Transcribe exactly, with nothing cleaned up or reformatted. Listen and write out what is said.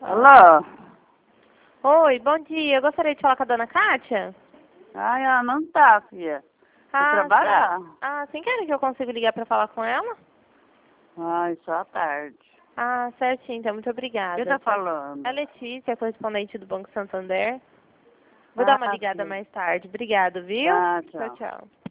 Alô? Oi, bom dia. Eu gostaria de falar com a dona Kátia. Ai, ela não tá, filha. Vou Ah, trabalhar. sim. Ah, sim, querem que eu consiga ligar para falar com ela? Ai, só à tarde. Ah, certinho, então. Muito obrigada. Quem tá falando? É Letícia, correspondente do Banco Santander. Vou dar uma Ah, ligada sim. mais tarde. Obrigada, viu? Tá, Tchau, tchau. tchau.